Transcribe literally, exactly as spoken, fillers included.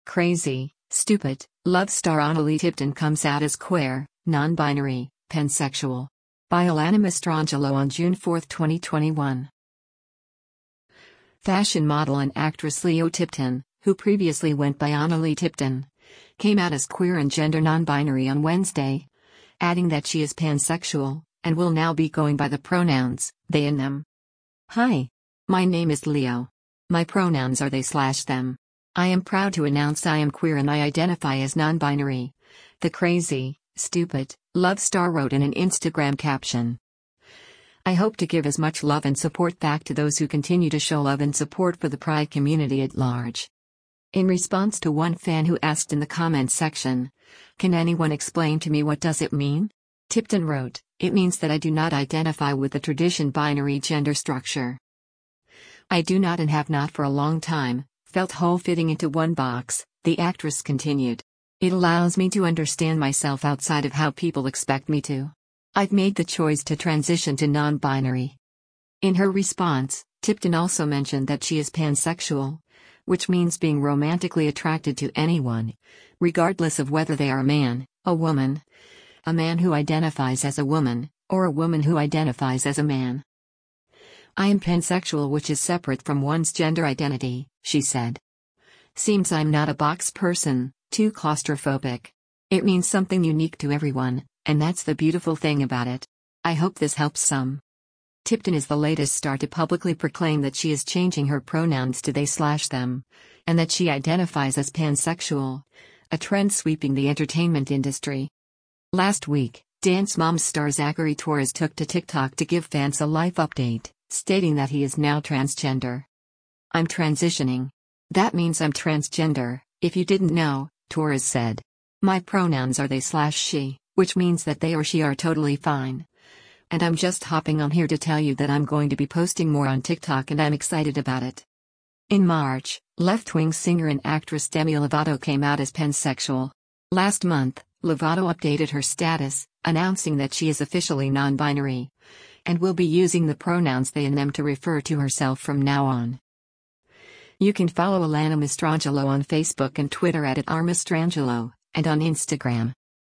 Crazy, stupid, love star Annalie Tipton comes out as queer, non-binary, pansexual. By Alana Mastrangelo on June fourth, twenty twenty-one. Fashion model and actress Leo Tipton, who previously went by Annalie Tipton, came out as queer and gender non-binary on Wednesday, adding that she is pansexual, and will now be going by the pronouns, they and them. Hi. My name is Leo. My pronouns are they slash them. I am proud to announce I am queer and I identify as non-binary, the crazy, stupid, love star wrote in an Instagram caption. I hope to give as much love and support back to those who continue to show love and support for the pride community at large. In response to one fan who asked in the comments section, "Can anyone explain to me what does it mean?" Tipton wrote, "It means that I do not identify with the tradition binary gender structure. I do not and have not for a long time felt whole fitting into one box," the actress continued. "It allows me to understand myself outside of how people expect me to. I've made the choice to transition to non-binary." In her response, Tipton also mentioned that she is pansexual, which means being romantically attracted to anyone, regardless of whether they are a man, a woman, a man who identifies as a woman, or a woman who identifies as a man. "I am pansexual, which is separate from one's gender identity," she said. "Seems I'm not a box person, too claustrophobic. It means something unique to everyone, and that's the beautiful thing about it. I hope this helps some." Tipton is the latest star to publicly proclaim that she is changing her pronouns to they slash them, and that she identifies as pansexual, a trend sweeping the entertainment industry. Last week, Dance Moms star Zachary Torres took to TikTok to give fans a life update, stating that he is now transgender. "I'm transitioning. That means I'm transgender, if you didn't know," Torres said. "My pronouns are they slash she, which means that they or she are totally fine. And I'm just hopping on here to tell you that I'm going to be posting more on TikTok and I'm excited about it." In March, left-wing singer and actress Demi Lovato came out as pansexual. Last month, Lovato updated her status, announcing that she is officially non-binary, and will be using the pronouns they and them to refer to herself from now on. You can follow Alana Mastrangelo on Facebook and Twitter at, at r mastrangelo, and on Instagram